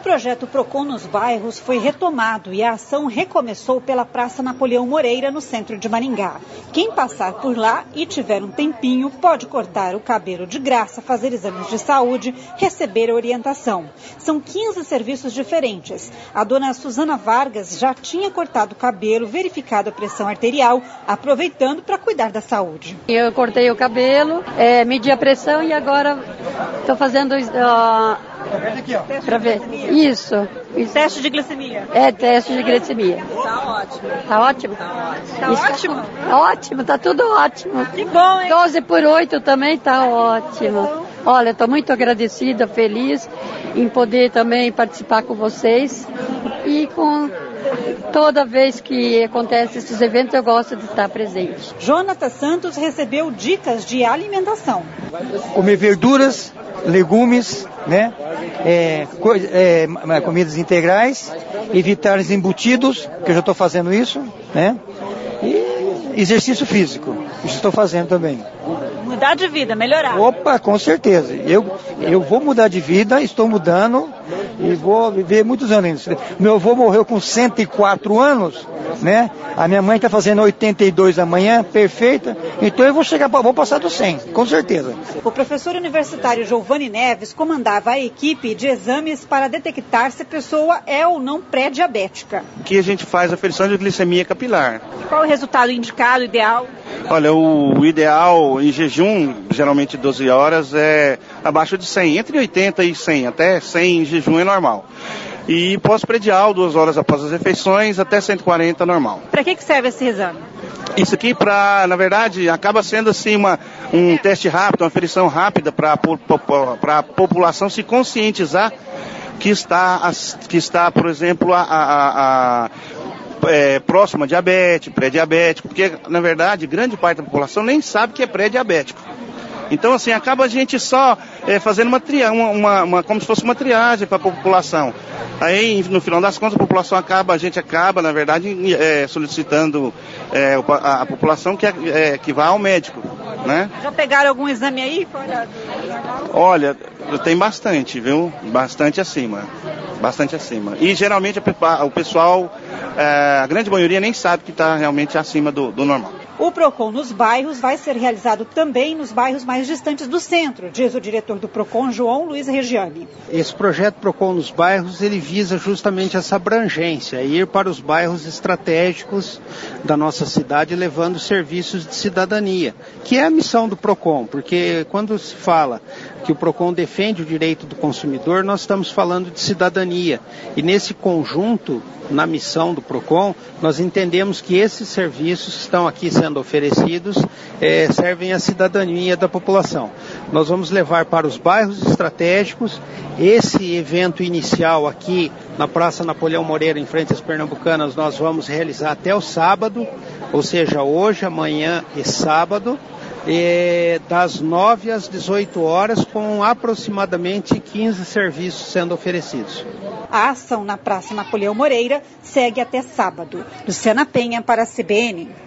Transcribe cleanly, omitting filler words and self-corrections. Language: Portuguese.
projeto Procon nos bairros foi retomado e a ação recomeçou pela Praça Napoleão Moreira, no centro de Maringá. Quem passar por lá e tiver um tempinho pode cortar o cabelo de graça, fazer exames de saúde, receber orientação. São 15 serviços diferentes. A dona Suzana Vargas já tinha cortado o cabelo, verificado a pressão arterial, aproveitando para cuidar da saúde. Eu cortei o cabelo, medi a pressão e agora estou fazendo para ver. Isso. Teste de glicemia. Teste de glicemia. Tá ótimo. Tá ótimo? Tá ótimo? Tá ótimo, tá tudo ótimo. Que bom, hein? 12/8 também tá ótimo. Olha, estou muito agradecida, feliz em poder também participar com vocês e com toda vez que acontece esses eventos eu gosto de estar presente. Jonathan Santos recebeu dicas de alimentação. Comer verduras, legumes, né? Comidas integrais, evitar os embutidos, que eu já estou fazendo isso, né? E exercício físico, isso estou fazendo também. Mudar de vida, melhorar. Opa, com certeza. Eu vou mudar de vida, estou mudando e vou viver muitos anos. Meu avô morreu com 104 anos, né? A minha mãe está fazendo 82 amanhã, perfeita. Então eu vou passar dos 100, com certeza. O professor universitário Giovanni Neves comandava a equipe de exames para detectar se a pessoa é ou não pré-diabética. Aqui a gente faz a aferição de glicemia capilar. Qual o resultado indicado, ideal? Olha, o ideal em jejum, geralmente 12 horas, é abaixo de 100, entre 80 e 100, até 100 em jejum é normal. E pós-predial, 2 horas após as refeições, até 140 normal. Para que serve esse exame? Isso aqui, na verdade, acaba sendo assim um teste rápido, uma aferição rápida para a população se conscientizar que está, por exemplo, próximo a diabetes, pré-diabético, porque, na verdade, grande parte da população nem sabe que é pré-diabético. Então, assim, acaba a gente só fazendo como se fosse uma triagem para a população. Aí, no final das contas, a gente acaba, na verdade, solicitando a população que vá ao médico, né? Já pegaram algum exame aí? Olha, tem bastante, viu? Bastante acima. E, geralmente, o pessoal, a grande maioria nem sabe que está realmente acima do normal. O Procon nos bairros vai ser realizado também nos bairros mais distantes do centro, diz o diretor do Procon, João Luiz Regiani. Esse projeto Procon nos bairros, ele visa justamente essa abrangência, ir para os bairros estratégicos da nossa cidade, levando serviços de cidadania, que é a missão do Procon, porque quando se fala que o Procon defende o direito do consumidor, nós estamos falando de cidadania. E nesse conjunto, na missão do Procon, nós entendemos que esses serviços que estão aqui sendo oferecidos servem à cidadania da população. Nós vamos levar para os bairros estratégicos. Esse evento inicial aqui na Praça Napoleão Moreira, em frente às Pernambucanas, nós vamos realizar até o sábado, ou seja, hoje, amanhã e sábado, das 9 às 18 horas, com aproximadamente 15 serviços sendo oferecidos. A ação na Praça Napoleão Moreira segue até sábado. Luciana Penha para a CBN.